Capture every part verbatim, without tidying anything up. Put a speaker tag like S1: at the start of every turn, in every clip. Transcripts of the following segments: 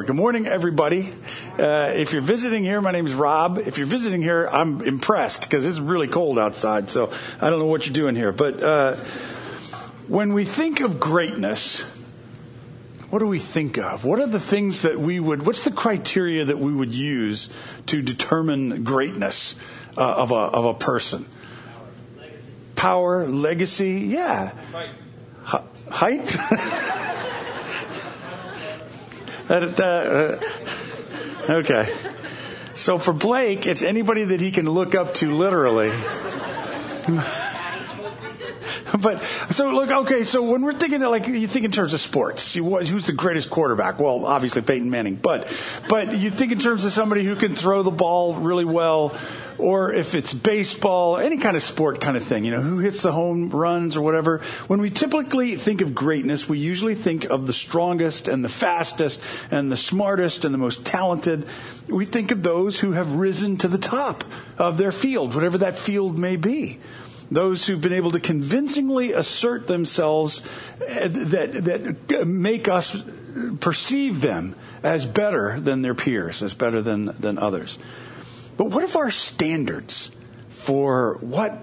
S1: Good morning, everybody. Uh, if you're visiting here, my name is Rob. If you're visiting here, I'm impressed because it's really cold outside, so I don't know what you're doing here. But uh, when we think of greatness, what do we think of? What are the things that we would, what's the criteria that we would use to determine greatness uh, of a of a person? Power, legacy, yeah. Height. Height? That, uh, okay. So for Blake, it's anybody that he can look up to literally. But so look, okay. So when we're thinking of, like, you think in terms of sports, you, who's the greatest quarterback? Well, obviously Peyton Manning. But but you think in terms of somebody who can throw the ball really well, or if it's baseball, any kind of sport kind of thing. You know, who hits the home runs or whatever. When we typically think of greatness, we usually think of the strongest and the fastest and the smartest and the most talented. We think of those who have risen to the top of their field, whatever that field may be. Those who've been able to convincingly assert themselves that that make us perceive them as better than their peers, as better than, than others. But what if our standards for what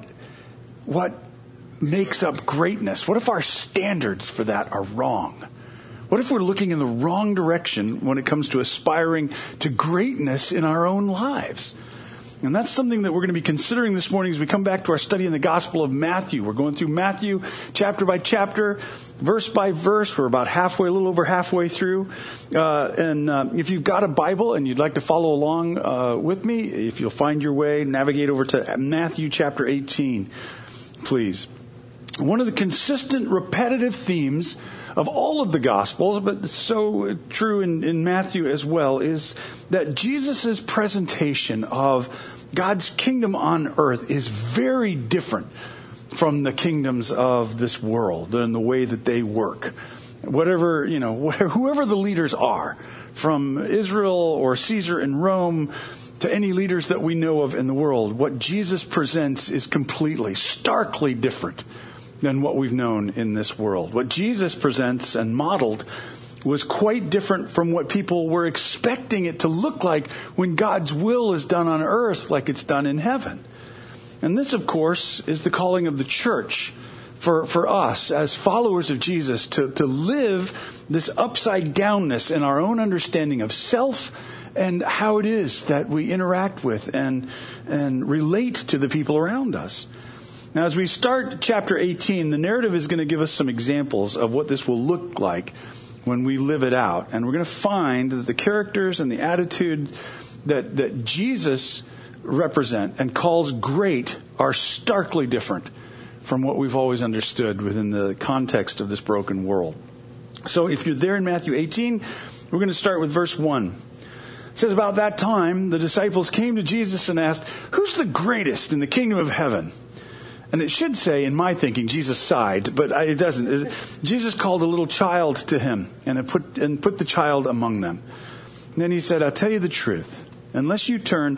S1: what makes up greatness, what if our standards for that are wrong? What if we're looking in the wrong direction when it comes to aspiring to greatness in our own lives? And that's something that we're going to be considering this morning as we come back to our study in the Gospel of Matthew. We're going through Matthew chapter by chapter, verse by verse. We're about halfway, a little over halfway through. Uh, and uh, if you've got a Bible and you'd like to follow along uh, with me, if you'll find your way, navigate over to Matthew chapter eighteen, please. One of the consistent, repetitive themes of all of the Gospels, but so true in, in Matthew as well, is that Jesus' presentation of God's kingdom on earth is very different from the kingdoms of this world and the way that they work. Whatever, you know, whatever, whoever the leaders are, from Israel or Caesar in Rome to any leaders that we know of in the world, what Jesus presents is completely, starkly different than what we've known in this world. What Jesus presents and modeled was quite different from what people were expecting it to look like when God's will is done on earth like it's done in heaven. And this, of course, is the calling of the church for, for us as followers of Jesus to, to live this upside downness in our own understanding of self and how it is that we interact with and, and relate to the people around us. Now, as we start chapter eighteen, the narrative is going to give us some examples of what this will look like when we live it out. And we're going to find that the characters and the attitude that, that Jesus represent and calls great are starkly different from what we've always understood within the context of this broken world. So if you're there in Matthew eighteen, we're going to start with verse one. It says, about that time, the disciples came to Jesus and asked, "Who's the greatest in the kingdom of heaven?" And it should say, in my thinking, Jesus sighed, but it doesn't. Jesus called a little child to him and it put and put the child among them. And then he said, "I'll tell you the truth. Unless you turn..."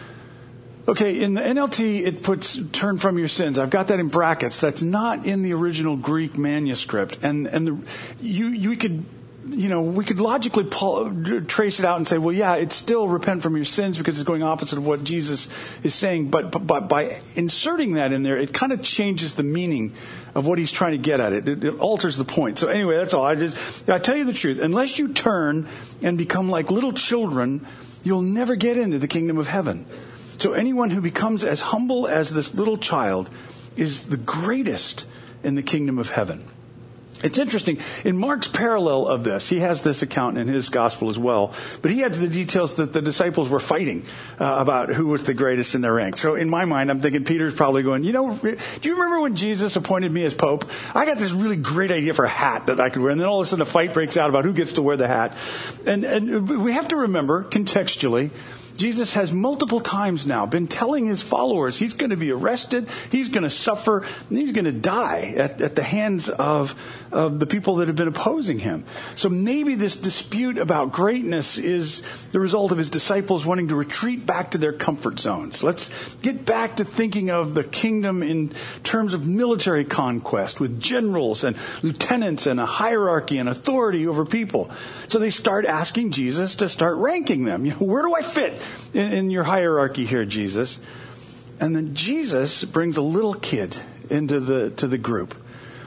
S1: Okay, in the N L T, it puts "turn from your sins." I've got that in brackets. That's not in the original Greek manuscript. And and the, you you could... You know, we could logically pull, trace it out and say, well, yeah, it's still repent from your sins because it's going opposite of what Jesus is saying. But, but by inserting that in there, it kind of changes the meaning of what he's trying to get at. It, it, it alters the point. So anyway, that's all. I just, I tell you the truth. Unless you turn and become like little children, you'll never get into the kingdom of heaven. So anyone who becomes as humble as this little child is the greatest in the kingdom of heaven. It's interesting. In Mark's parallel of this, he has this account in his gospel as well, but he adds the details that the disciples were fighting uh, about who was the greatest in their rank. So in my mind, I'm thinking Peter's probably going, you know, do you remember when Jesus appointed me as Pope? I got this really great idea for a hat that I could wear. And then all of a sudden a fight breaks out about who gets to wear the hat. And, and we have to remember contextually Jesus has multiple times now been telling his followers he's going to be arrested, he's going to suffer, and he's going to die at, at the hands of, of the people that have been opposing him. So maybe this dispute about greatness is the result of his disciples wanting to retreat back to their comfort zones. Let's get back to thinking of the kingdom in terms of military conquest with generals and lieutenants and a hierarchy and authority over people. So they start asking Jesus to start ranking them. You know, where do I fit in, in your hierarchy here, Jesus? And then Jesus brings a little kid into the to the group.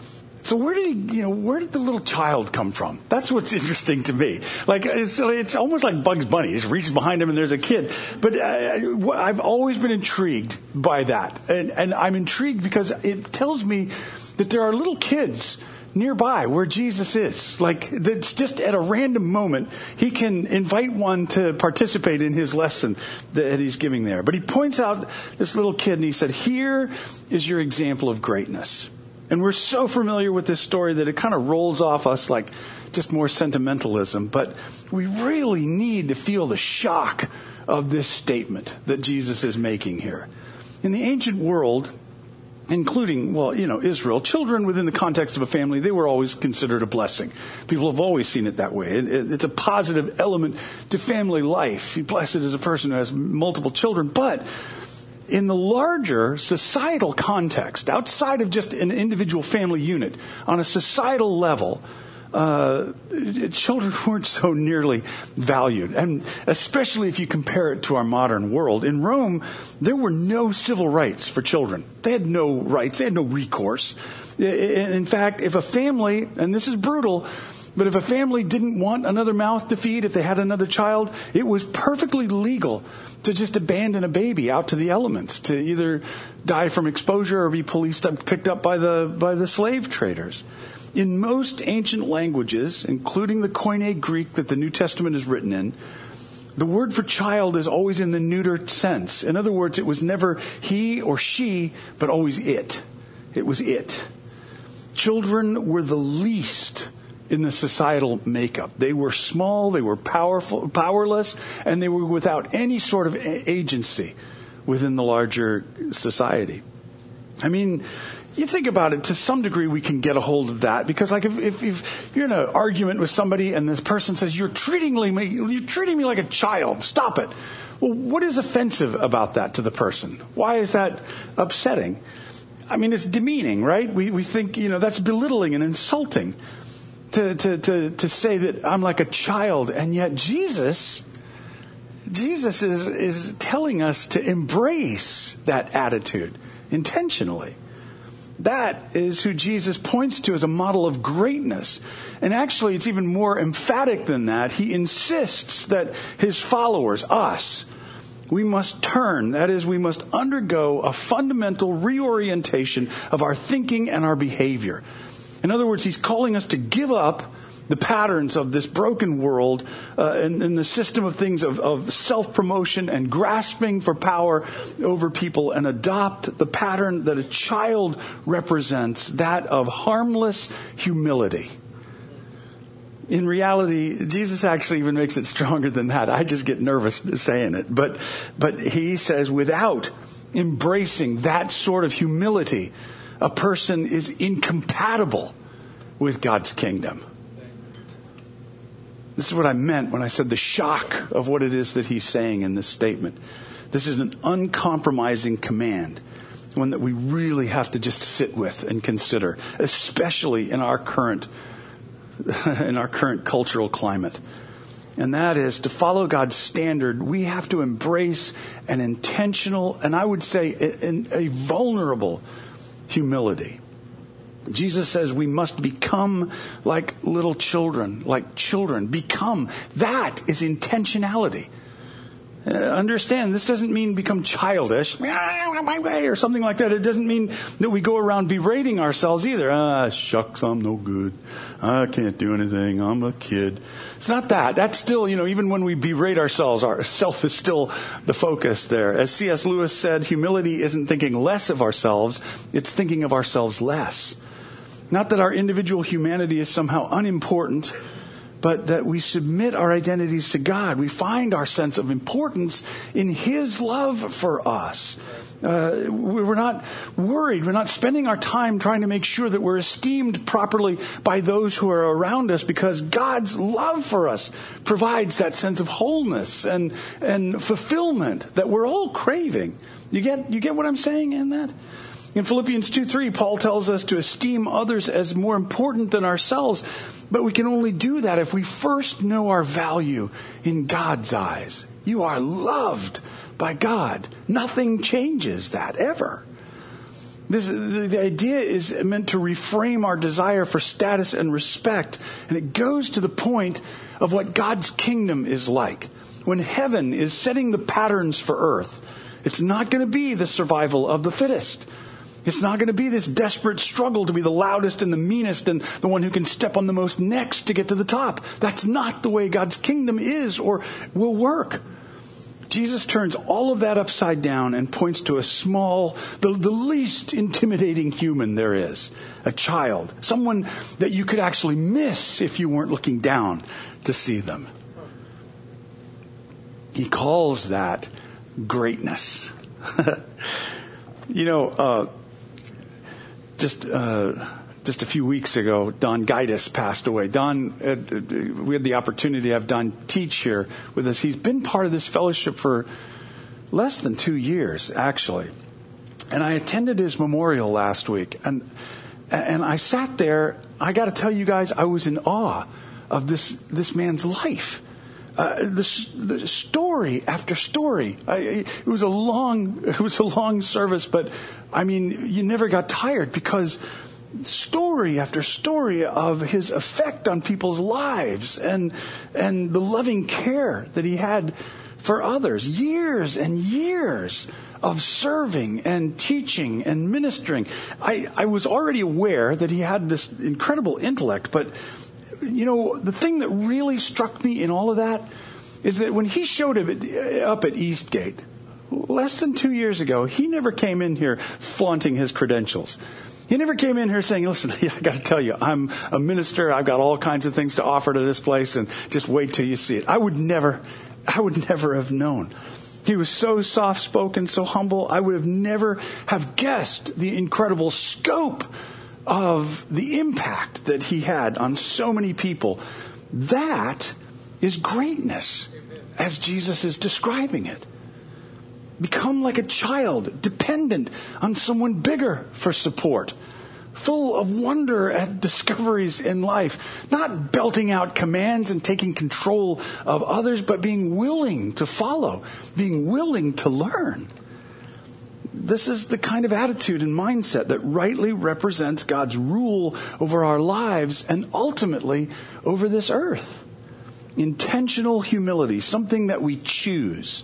S1: So where did he, you know, where did the little child come from? That's what's interesting to me. Like, it's, it's almost like Bugs Bunny. He just reaches behind him and there's a kid. But uh, I've always been intrigued by that. And, and I'm intrigued because it tells me that there are little kids nearby where Jesus is. Like, that's just at a random moment, he can invite one to participate in his lesson that he's giving there. But he points out this little kid and he said, here is your example of greatness. And we're so familiar with this story that it kind of rolls off us like just more sentimentalism. But we really need to feel the shock of this statement that Jesus is making here. In the ancient world, including, well, you know, Israel, children within the context of a family, they were always considered a blessing. People have always seen it that way. It, it, it's a positive element to family life. Blessed is a person who has multiple children. But in the larger societal context, outside of just an individual family unit, on a societal level, uh, children weren't so nearly valued. And especially if you compare it to our modern world. In Rome, there were no civil rights for children. They had no rights. They had no recourse. In fact, if a family, and this is brutal, but if a family didn't want another mouth to feed, if they had another child, it was perfectly legal to just abandon a baby out to the elements, to either die from exposure or be policed up, picked up by the by the slave traders. In most ancient languages, including the Koine Greek that the New Testament is written in, the word for child is always in the neuter sense. In other words, it was never he or she, but always it. It was it. Children were the least in the societal makeup. They were small, they were powerful, powerless, and they were without any sort of agency within the larger society. I mean, you think about it, to some degree we can get a hold of that, because like if, if, if you're in an argument with somebody and this person says, you're treating me, you're treating me like a child, stop it. Well, what is offensive about that to the person? Why is that upsetting? I mean, it's demeaning, right? We, we think, you know, that's belittling and insulting to, to, to, to say that I'm like a child. And yet Jesus, Jesus is, is telling us to embrace that attitude intentionally. That is who Jesus points to as a model of greatness. And actually, it's even more emphatic than that. He insists that his followers, us, we must turn. That is, we must undergo a fundamental reorientation of our thinking and our behavior. In other words, he's calling us to give up the patterns of this broken world uh, and, and the system of things of, of self-promotion and grasping for power over people, and adopt the pattern that a child represents, that of harmless humility. In reality, Jesus actually even makes it stronger than that. I just get nervous saying it. But, but he says, without embracing that sort of humility, a person is incompatible with God's kingdom. This is what I meant when I said the shock of what it is that he's saying in this statement. This is an uncompromising command, one that we really have to just sit with and consider, especially in our current, in our current cultural climate. And that is, to follow God's standard, we have to embrace an intentional, and I would say a, a vulnerable humility. Jesus says we must become like little children, like children. Become. That is intentionality. Uh, understand, this doesn't mean become childish, my way, or something like that. It doesn't mean that we go around berating ourselves either. Ah, shucks, I'm no good. I can't do anything. I'm a kid. It's not that. That's still, you know, even when we berate ourselves, our self is still the focus there. As C S Lewis said, humility isn't thinking less of ourselves. It's thinking of ourselves less. Not that our individual humanity is somehow unimportant, but that we submit our identities to God. We find our sense of importance in His love for us. Uh, we're not worried. We're not spending our time trying to make sure that we're esteemed properly by those who are around us, because God's love for us provides that sense of wholeness and, and fulfillment that we're all craving. You get, you get what I'm saying in that? In Philippians two three, Paul tells us to esteem others as more important than ourselves, but we can only do that if we first know our value in God's eyes. You are loved by God. Nothing changes that ever. This, the, the idea is meant to reframe our desire for status and respect, and it goes to the point of what God's kingdom is like. When heaven is setting the patterns for earth, it's not going to be the survival of the fittest. It's not going to be this desperate struggle to be the loudest and the meanest and the one who can step on the most necks to get to the top. That's not the way God's kingdom is or will work. Jesus turns all of that upside down and points to a small, the, the least intimidating human there is, a child, someone that you could actually miss if you weren't looking down to see them. He calls that greatness. You know, uh, just uh, just a few weeks ago, Don Gaitis passed away. Don, uh, we had the opportunity to have Don teach here with us. He's been part of this fellowship for less than two years, actually. And I attended his memorial last week, and and I sat there. I got to tell you guys, I was in awe of this this man's life. Uh, the, the story after story. I, it was a long, it was a long service, but I mean, you never got tired, because story after story of his effect on people's lives and and the loving care that he had for others. Years and years of serving and teaching and ministering. I, I was already aware that he had this incredible intellect, but you know, the thing that really struck me in all of that is that when he showed up at Eastgate less than two years ago, he never came in here flaunting his credentials. He never came in here saying, listen, I got to tell you, I'm a minister. I've got all kinds of things to offer to this place, and just wait till you see it. I would never, I would never have known. He was so soft-spoken, so humble. I would have never have guessed the incredible scope of the impact that he had on so many people. That is greatness, as Jesus is describing it. Become like a child, dependent on someone bigger for support, full of wonder at discoveries in life, not belting out commands and taking control of others, but being willing to follow, being willing to learn. This is the kind of attitude and mindset that rightly represents God's rule over our lives and ultimately over this earth. Intentional humility, something that we choose.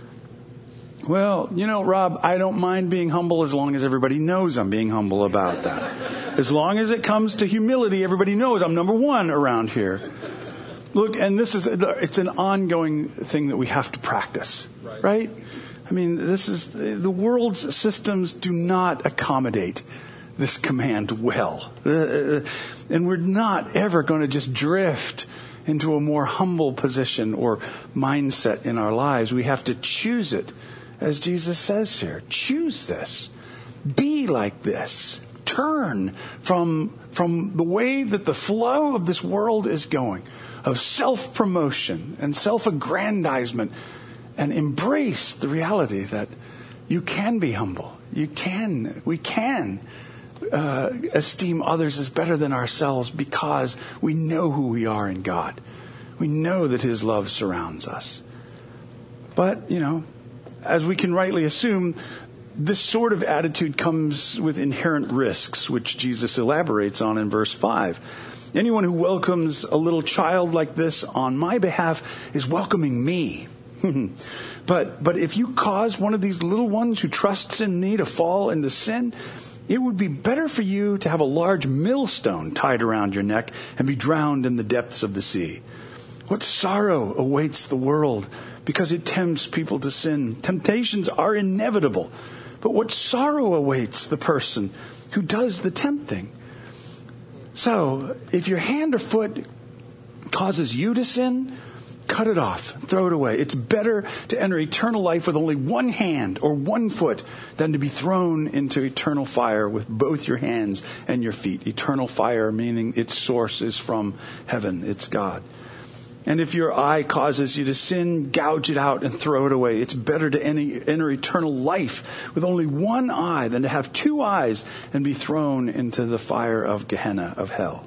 S1: Well, you know, Rob, I don't mind being humble as long as everybody knows I'm being humble about that. As long as it comes to humility, everybody knows I'm number one around here. Look, and this is, it's an ongoing thing that we have to practice, right? right? I mean, this is, the world's systems do not accommodate this command well. Uh, and we're not ever going to just drift into a more humble position or mindset in our lives. We have to choose it, as Jesus says here. Choose this. Be like this. Turn from, from the way that the flow of this world is going, of self-promotion and self-aggrandizement, and embrace the reality that you can be humble. You can, we can uh, esteem others as better than ourselves because we know who we are in God. We know that His love surrounds us. But, you know, as we can rightly assume, this sort of attitude comes with inherent risks, which Jesus elaborates on in verse five. Anyone who welcomes a little child like this on my behalf is welcoming me. but but if you cause one of these little ones who trusts in me to fall into sin, it would be better for you to have a large millstone tied around your neck and be drowned in the depths of the sea. What sorrow awaits the world because it tempts people to sin. Temptations are inevitable, but what sorrow awaits the person who does the tempting. So if your hand or foot causes you to sin, cut it off, throw it away. It's better to enter eternal life with only one hand or one foot than to be thrown into eternal fire with both your hands and your feet. Eternal fire, meaning its source is from heaven. It's God. And if your eye causes you to sin, gouge it out and throw it away. It's better to enter eternal life with only one eye than to have two eyes and be thrown into the fire of Gehenna, of hell.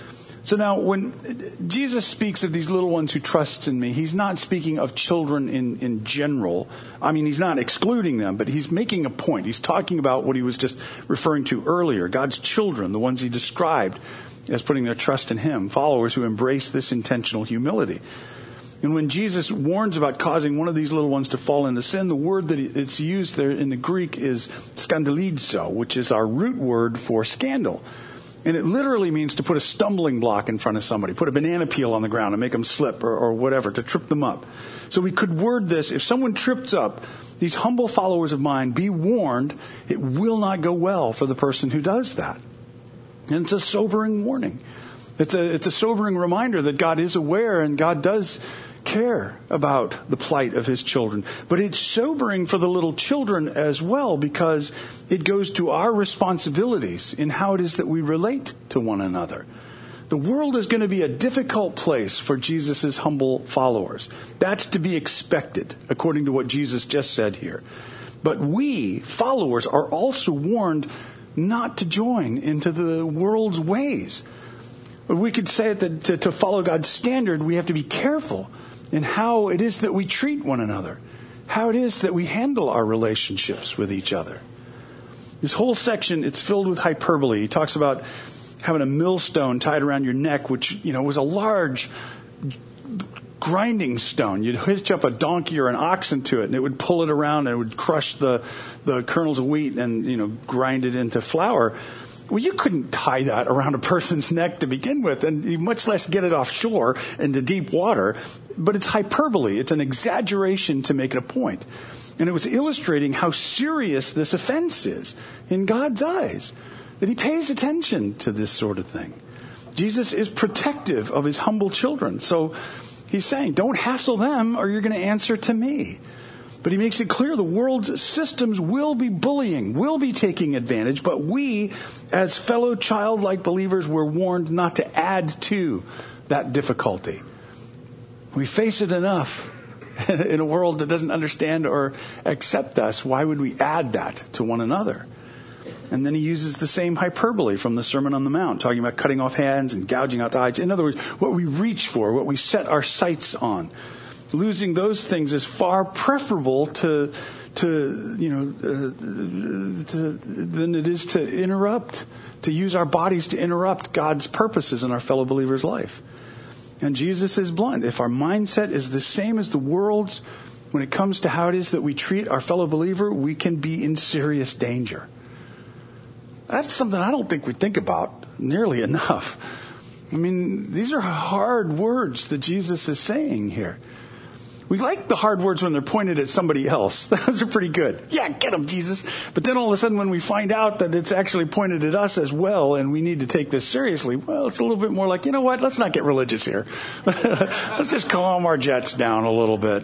S1: So now when Jesus speaks of these little ones who trust in me, he's not speaking of children in, in general. I mean, he's not excluding them, but he's making a point. He's talking about what he was just referring to earlier, God's children, the ones he described as putting their trust in him, followers who embrace this intentional humility. And when Jesus warns about causing one of these little ones to fall into sin, the word that it's used there in the Greek is skandalizo, which is our root word for scandal. And it literally means to put a stumbling block in front of somebody, put a banana peel on the ground and make them slip or, or whatever, to trip them up. So we could word this, if someone trips up, these humble followers of mine, be warned, it will not go well for the person who does that. And it's a sobering warning. It's a, it's a sobering reminder that God is aware and God does care about the plight of his children. But it's sobering for the little children as well, because it goes to our responsibilities in how it is that we relate to one another. The world is going to be a difficult place for Jesus' humble followers. That's to be expected, according to what Jesus just said here. But we, followers, are also warned not to join into the world's ways. We could say that to, to follow God's standard, we have to be careful in how it is that we treat one another, how it is that we handle our relationships with each other. This whole section, it's filled with hyperbole. He talks about having a millstone tied around your neck, which, you know, was a large grinding stone. You'd hitch up a donkey or an ox into it, and it would pull it around, and it would crush the, the kernels of wheat and, you know, grind it into flour. Well, you couldn't tie that around a person's neck to begin with, and much less get it offshore into deep water. But it's hyperbole. It's an exaggeration to make a point. And it was illustrating how serious this offense is in God's eyes, that he pays attention to this sort of thing. Jesus is protective of his humble children. So he's saying, don't hassle them or you're going to answer to me. But he makes it clear the world's systems will be bullying, will be taking advantage. But we, as fellow childlike believers, were warned not to add to that difficulty. We face it enough in a world that doesn't understand or accept us. Why would we add that to one another? And then he uses the same hyperbole from the Sermon on the Mount, talking about cutting off hands and gouging out eyes. In other words, what we reach for, what we set our sights on. Losing those things is far preferable to, to you know, uh, to, than it is to interrupt, to use our bodies to interrupt God's purposes in our fellow believer's life. And Jesus is blunt. If our mindset is the same as the world's, when it comes to how it is that we treat our fellow believer, we can be in serious danger. That's something I don't think we think about nearly enough. I mean, these are hard words that Jesus is saying here. We like the hard words when they're pointed at somebody else. Those are pretty good. Yeah, get them, Jesus. But then all of a sudden when we find out that it's actually pointed at us as well and we need to take this seriously, well, it's a little bit more like, you know what, let's not get religious here. Let's just calm our jets down a little bit.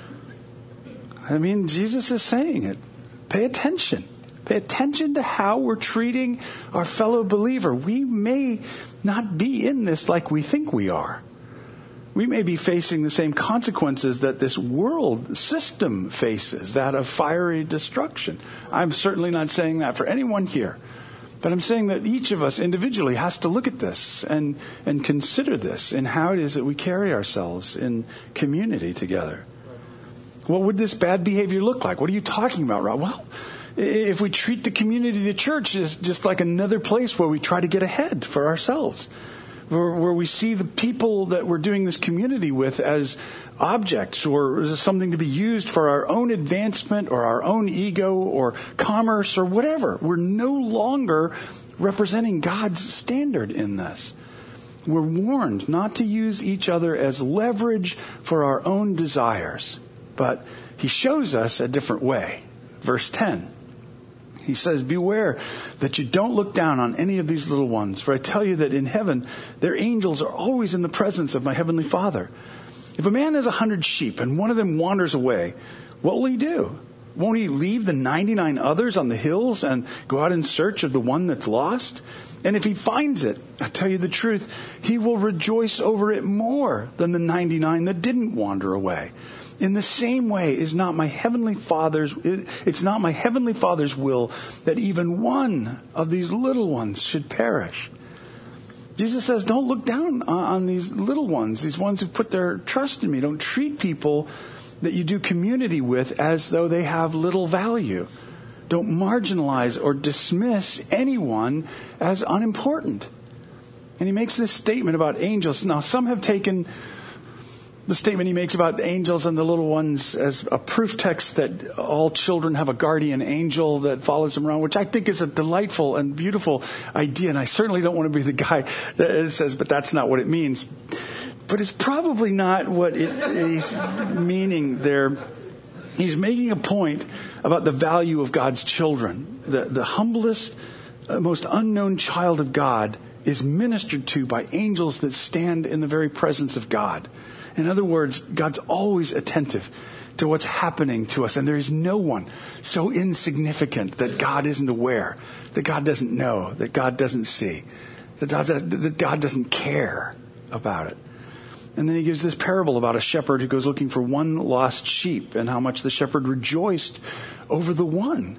S1: I mean, Jesus is saying it. Pay attention. Pay attention to how we're treating our fellow believer. We may not be in this like we think we are. We may be facing the same consequences that this world system faces, that of fiery destruction. I'm certainly not saying that for anyone here. But I'm saying that each of us individually has to look at this and, and consider this in how it is that we carry ourselves in community together. What would this bad behavior look like? What are you talking about, Rob? Well, if we treat the community, the church, as just like another place where we try to get ahead for ourselves, where, where we see the people that we're doing this community with as objects or something to be used for our own advancement or our own ego or commerce or whatever. We're no longer representing God's standard in this. We're warned not to use each other as leverage for our own desires. But he shows us a different way. Verse ten. He says, beware that you don't look down on any of these little ones, for I tell you that in heaven, their angels are always in the presence of my heavenly Father. If a man has a hundred sheep and one of them wanders away, what will he do? Won't he leave the ninety-nine others on the hills and go out in search of the one that's lost? And if he finds it, I tell you the truth, he will rejoice over it more than the ninety-nine that didn't wander away. In the same way is not my heavenly Father's, it's not my heavenly Father's will that even one of these little ones should perish. Jesus says, don't look down on these little ones, these ones who put their trust in me. Don't treat people that you do community with as though they have little value. Don't marginalize or dismiss anyone as unimportant. And he makes this statement about angels. Now, some have taken the statement he makes about the angels and the little ones as a proof text that all children have a guardian angel that follows them around, which I think is a delightful and beautiful idea. And I certainly don't want to be the guy that says, but that's not what it means. But it's probably not what it is meaning there. He's making a point about the value of God's children. The, the humblest, uh, most unknown child of God is ministered to by angels that stand in the very presence of God. In other words, God's always attentive to what's happening to us. And there is no one so insignificant that God isn't aware, that God doesn't know, that God doesn't see, that God, that God doesn't care about it. And then he gives this parable about a shepherd who goes looking for one lost sheep and how much the shepherd rejoiced over the one,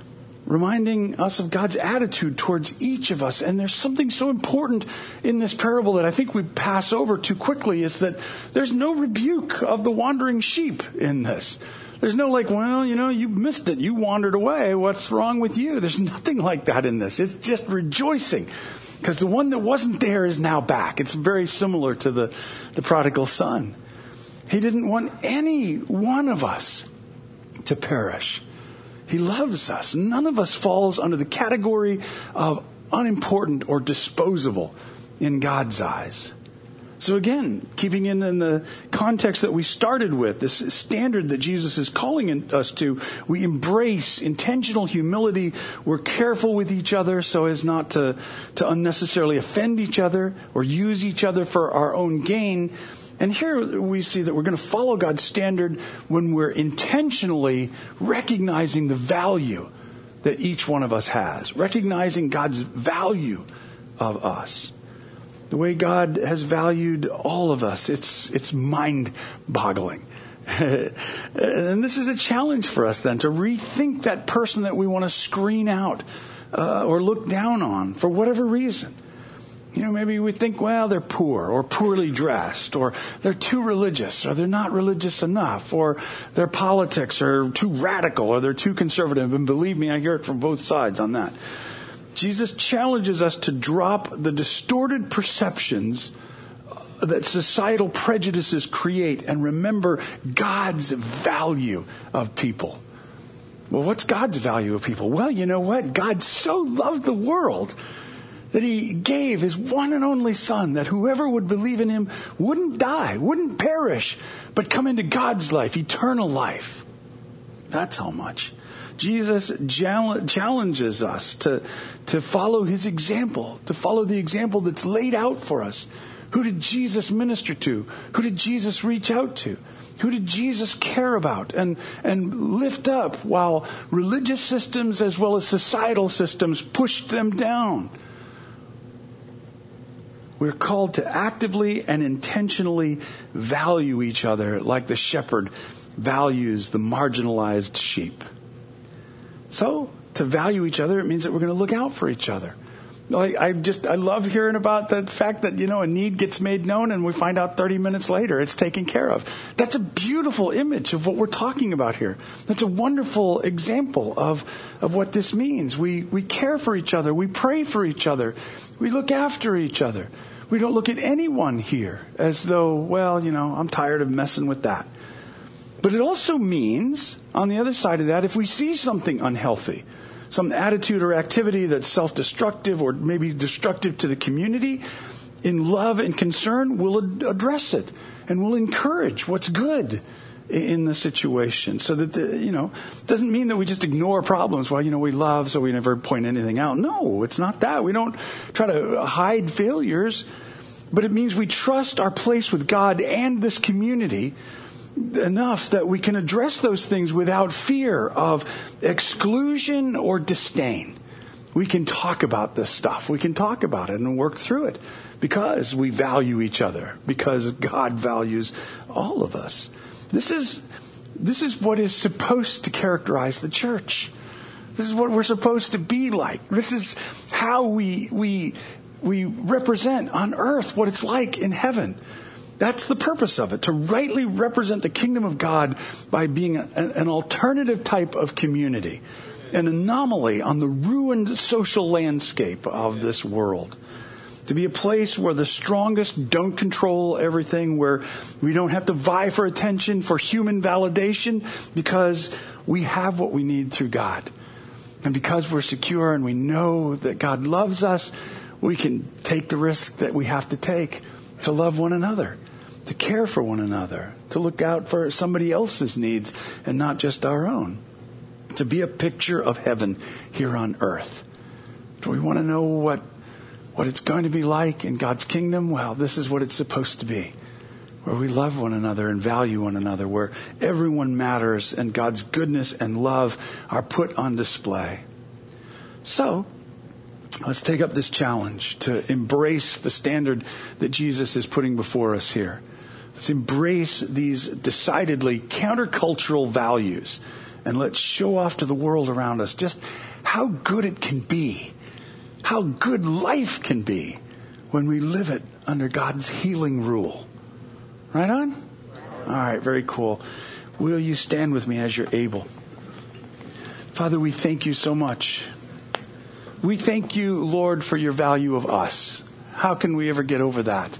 S1: reminding us of God's attitude towards each of us. And there's something so important in this parable that I think we pass over too quickly, is that there's no rebuke of the wandering sheep in this. There's no like, well, you know, you missed it. You wandered away. What's wrong with you? There's nothing like that in this. It's just rejoicing. Because the one that wasn't there is now back. It's very similar to the, the prodigal son. He didn't want any one of us to perish. He loves us. None of us falls under the category of unimportant or disposable in God's eyes. So again, keeping in, in the context that we started with, this standard that Jesus is calling us to, we embrace intentional humility. We're careful with each other so as not to, to unnecessarily offend each other or use each other for our own gain. And here we see that we're going to follow God's standard when we're intentionally recognizing the value that each one of us has, recognizing God's value of us. The way God has valued all of us, it's it's mind-boggling. And this is a challenge for us then, to rethink that person that we want to screen out uh, or look down on for whatever reason. You know, maybe we think, well, they're poor or poorly dressed, or they're too religious, or they're not religious enough, or their politics are too radical, or they're too conservative. And believe me, I hear it from both sides on that. Jesus challenges us to drop the distorted perceptions that societal prejudices create and remember God's value of people. Well, what's God's value of people? Well, you know what? God so loved the world that he gave his one and only son, that whoever would believe in him wouldn't die, wouldn't perish, but come into God's life, eternal life. That's how much. Jesus challenges us to, to follow his example, to follow the example that's laid out for us. Who did Jesus minister to? Who did Jesus reach out to? Who did Jesus care about and, and lift up while religious systems as well as societal systems pushed them down? We're called to actively and intentionally value each other like the shepherd values the marginalized sheep. So, to value each other, it means that we're going to look out for each other. I, I just, I love hearing about the fact that, you know, a need gets made known and we find out thirty minutes later it's taken care of. That's a beautiful image of what we're talking about here. That's a wonderful example of, of what this means. We, we care for each other. We pray for each other. We look after each other. We don't look at anyone here as though, well, you know, I'm tired of messing with that. But it also means, on the other side of that, if we see something unhealthy, some attitude or activity that's self-destructive or maybe destructive to the community, in love and concern, we'll ad- address it. and we'll encourage what's good in the situation, so that the, you know, doesn't mean that we just ignore problems. Well, you know, we love, so we never point anything out. No, it's not that. We don't try to hide failures, but it means we trust our place with God and this community enough that we can address those things without fear of exclusion or disdain. We can talk about this stuff. We can talk about it and work through it because we value each other, because God values all of us. This is, this is what is supposed to characterize the church. This is what we're supposed to be like. This is how we, we, we represent on earth what it's like in heaven. That's the purpose of it, to rightly represent the kingdom of God by being a, an alternative type of community, an anomaly on the ruined social landscape of this world. To be a place where the strongest don't control everything, where we don't have to vie for attention, for human validation, because we have what we need through God. And because we're secure and we know that God loves us, we can take the risk that we have to take to love one another, to care for one another, to look out for somebody else's needs and not just our own. To be a picture of heaven here on earth. Do we want to know what What it's going to be like in God's kingdom? Well, this is what it's supposed to be. Where we love one another and value one another. Where everyone matters and God's goodness and love are put on display. So, let's take up this challenge to embrace the standard that Jesus is putting before us here. Let's embrace these decidedly countercultural values. And let's show off to the world around us just how good it can be. How good life can be when we live it under God's healing rule. Right on? All right, very cool. Will you stand with me as you're able? Father, we thank you so much. We thank you, Lord, for your value of us. How can we ever get over that?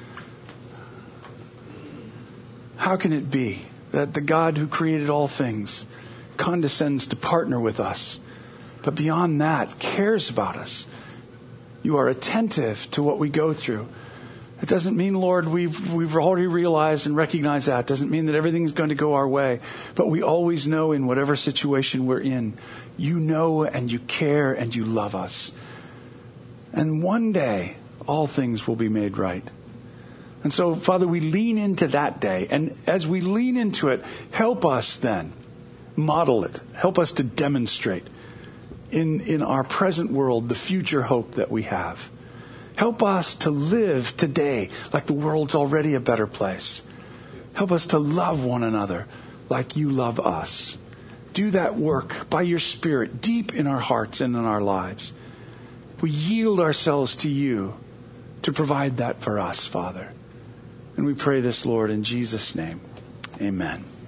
S1: How can it be that the God who created all things condescends to partner with us, but beyond that, cares about us? You are attentive to what we go through. It doesn't mean, Lord, we've we've already realized and recognized that. It doesn't mean that everything's going to go our way. But we always know in whatever situation we're in, you know and you care and you love us. And one day, all things will be made right. And so, Father, we lean into that day. And as we lean into it, help us then model it. Help us to demonstrate in, in our present world the future hope that we have. Help us to live today like the world's already a better place. Help us to love one another like you love us. Do that work by your Spirit deep in our hearts and in our lives. We yield ourselves to you to provide that for us, Father. And we pray this, Lord, in Jesus' name. Amen.